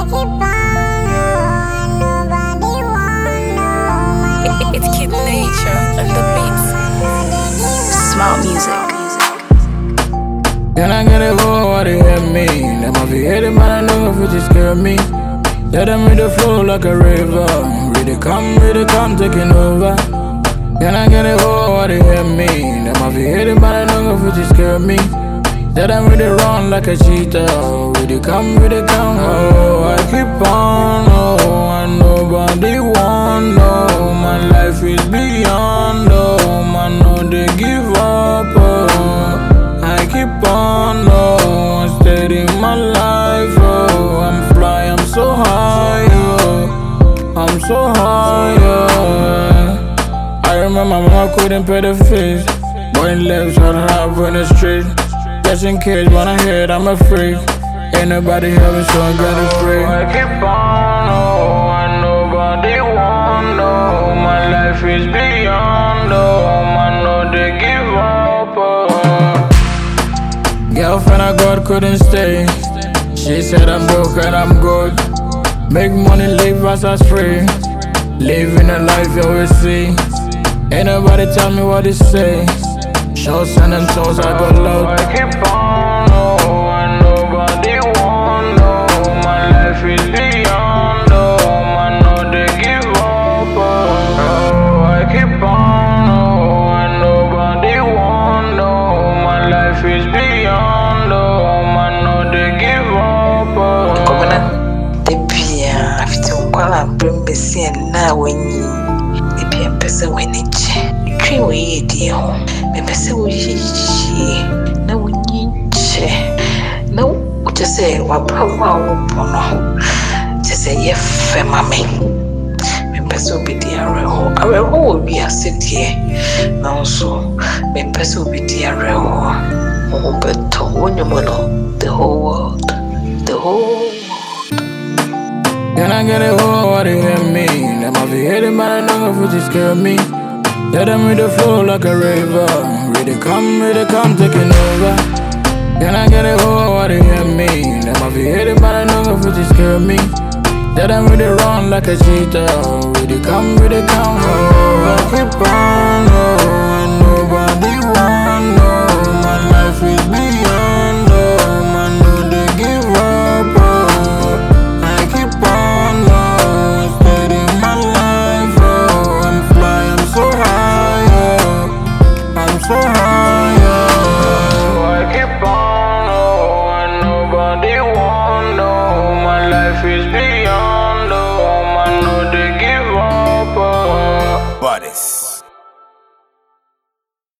It's Kid Nature and the beats. Smart music. Can I get it for what they hear me? Them have you heard it, but I know if it just scare me. Let them read the flow like a river. Read it come, taking over. Can I get it for what they hear me? Them have you heard it, but I know if it just scare me. Let them read it run like a cheetah. Read it come, oh, I keep on, oh, and nobody want, no. My life is beyond, oh, man, no, they give up, oh. I keep on, oh, I'm steady in my life, oh. I'm fly, I'm so high, oh. I'm so high, oh. I remember mama couldn't pay the fees. Boy lives on half in the street. Just in case when I hear it, I'm afraid. Ain't nobody helping, so I gotta pray. I keep on, oh, and nobody want, no. My life is beyond, oh, man, no, they give up, oh. Girlfriend I got couldn't stay. She said I'm broke and I'm good. Make money, live as I free. Living a life you always see. Ain't nobody tell me what to say. Shows and them toes I got love. I keep on, oh, and nobody want, no. My life is beyond, oh, man, no, they give up, oh. I keep on, oh, and nobody want, no. My life is beyond, oh, man, no, they give up, oh. Komana, debia, afite ukwala brembe si na wenyi. Debia pesa weniche. Twi we yedi ho. Me pesa wo yiyi na wonyiche. Na wo tese wa brawa wo bono. Tese ye fe mame. Me pesa obidi areho. Areho obi asedie. Na so me pesa obidi areho. Mo beto wonyomono the whole world. The whole world. Can I get it for what they hear me? Them have you heard it, but I know if it just scare me. Let them read the flow like a river. Read it come, taking over. Can I get it for what they hear me? Them have you heard it, but I know if it just scare me. Let them read it run like a cheetah. Read it come, oh, I keep on, oh, and nobody want, no. My life is beyond, oh, man, no, they give up, oh. I keep on, oh, steady in my life, oh. I'm fly, I'm so high, oh. I'm so high, oh. I keep on, oh, and nobody want, no. My life is beyond, oh, man, no, they give up, oh. Bodies.